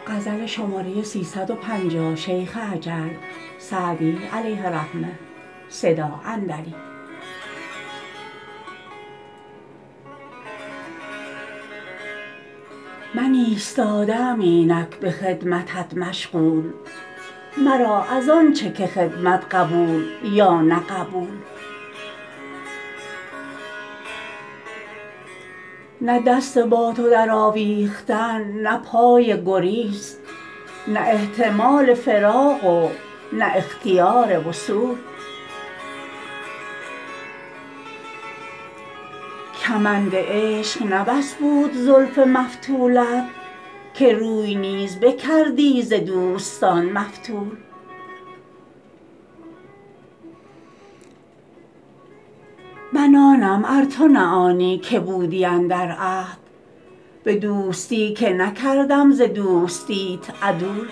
من ایستاده ام اینک به خدمتت مشغول مرا از آنچه که خدمت قبول یا نه قبول. نه دست با تو در آویختن نه پای گریز، نه احتمال فراق و نه اختیار وصول. کمند عشق نه بس بود زلف مفتولت که روی نیز بکردی ز دوستان مفتول. من آنم ار تو نه آنی که بودی اندر عهد به دوستی که نکردم ز دوستیت عدول.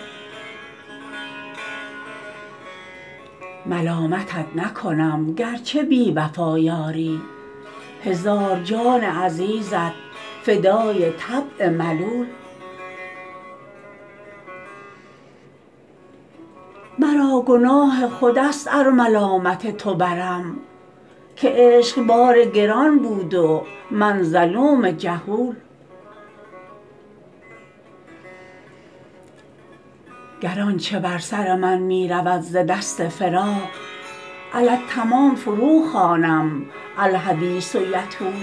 ملامتت نکنم گرچه بی وفا یاری هزار جان عزیزت فدای طبع ملول. مرا گناه خودست ار ملامت تو برم که عشق بار گران بود و من ظلوم جهول. گر آنچه بر سر من می رود ز دست فراق علی التمام فروخوانم الحدیث یطول.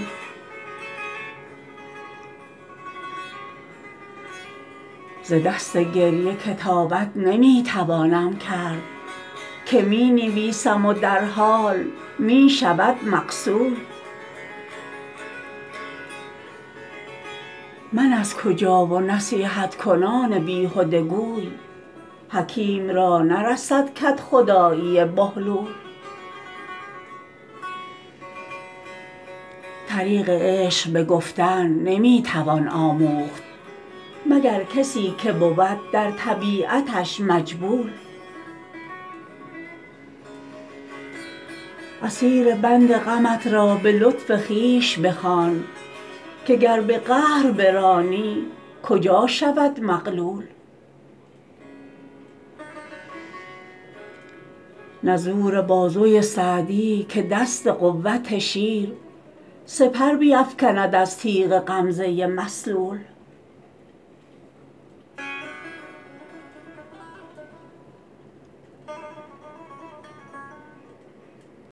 ز دست گریه کتابت نمی توانم کرد که می نویسم و در حال می شود مغسول. من از کجا و نصیحت کنان بیهده گوی حکیم را نرسد کدخدایی بهلول. طریق عشق به گفتن نمی توان آموخت مگر کسی که بود در طبیعتش مجبول. اسیر بند غمت را به لطف خویش بخوان که گر به قهر برانی کجا شود مغلول. نه زور بازوی سعدی که دست قوت شیر سپر بیفکند از تیغ غمزه مسلول.